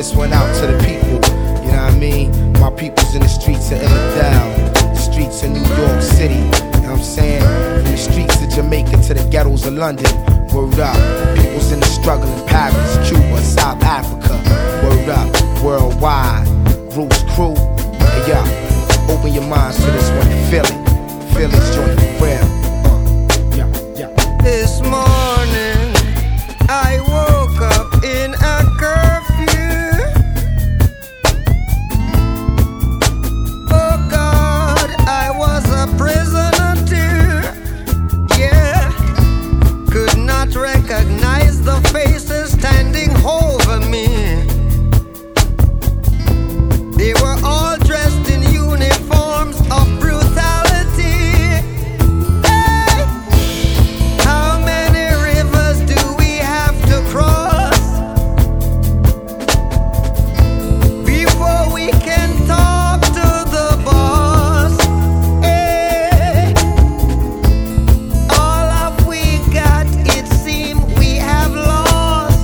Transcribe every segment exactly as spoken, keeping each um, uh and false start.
This went out to the people, you know what I mean? My people's in the streets of Illidale, the streets of New York City, you know what I'm saying? From the streets of Jamaica to the ghettos of London, word up. People's in the struggle in Paris, Cuba, South Africa, word up. Worldwide, Roots Crew, hey yo, open your minds to this one, feel it. Feel it's joint for real. Uh, yeah, yeah. This morning, I woke up in a curfew. Oh God, I was a prisoner too. Yeah, could not recognize the faces standing over me. They were all dressed in uniforms of brutality. Hey! How many rivers do we have to cross before we can talk to the boss? Hey! All of we got, it seems we have lost.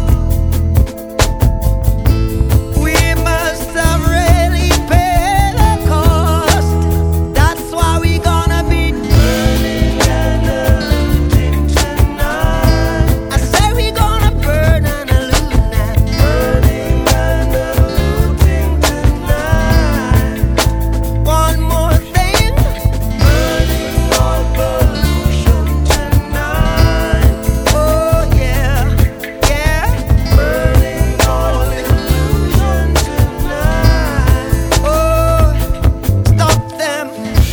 We must have really paid the cost. That's why we gonna be burning and looting tonight. I say we gonna burn and loot now. Burning and looting tonight. One more thing. Burning all pollution tonight. Oh yeah, yeah. Burning all illusion tonight. Oh, stop them.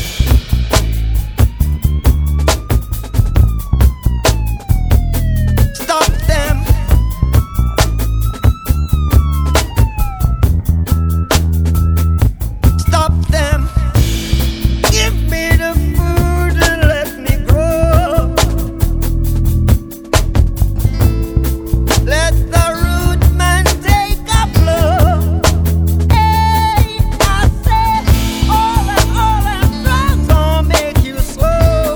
Stop them. Stop them. Give me the food and let me grow. Let the root man take a blow. Hey, I say, all them, all them drugs gon' make you slow.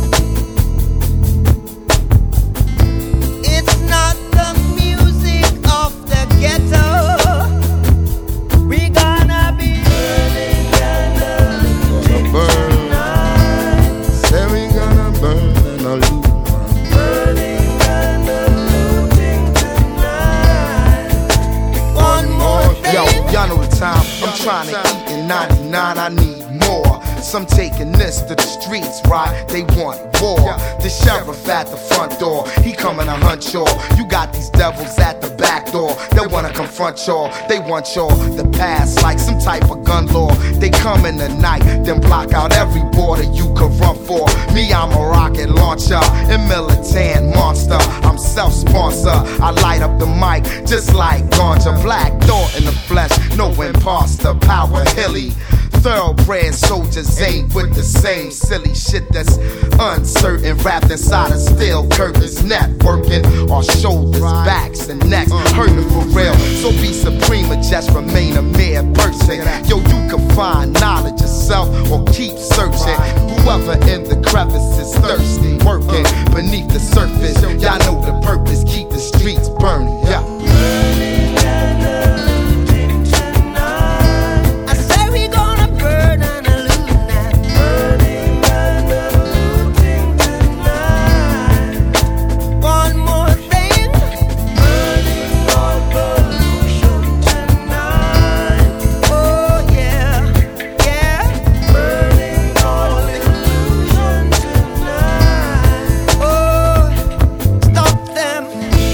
It's not the music of the ghetto. We gonna be burning and looting tonight. Say we gonna burn and all loot. Burning and looting tonight. One more thing. Yo, y'all know the time. I'm trying to eat in ninety-nine, I need more. Some taking this to the streets, right? They want war. The sheriff at the front door, he coming to hunt y'all. You got these devils at the back door, they wanna confront y'all. They want y'all to pass like some type of gun law. They come in the night, then block out every border you could run for. Me, I'm a rocket launcher, a militant monster. I'm self-sponsor, I light up the mic just like ganja. Black thought in the flesh, no imposter, power hilly. Thoroughbred soldiers ain't with the same silly shit that's uncertain, wrapped inside of steel curtains, networking our shoulders, backs, and necks, hurting for real. So be supreme or just remain a mere person. Yo, you can find knowledge yourself or keep searching. Whoever in the crevice is thirsty, working beneath the surface. Y'all know the purpose, keep the streets burning. Yeah. Burning and looting tonight. I say we gonna burn and loot now. Burning and looting tonight. One more thing. Burning all pollution tonight. Oh yeah, yeah. Burning all illusion tonight. Oh, stop them.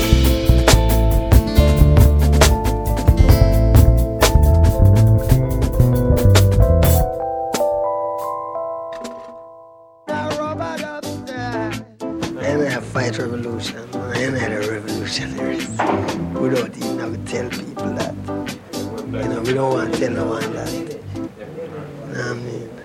I'm gonna fight revolution. I'm not a revolutionary. We don't even have to tell people that. You know, we don't want to tell no one that. You know what I mean?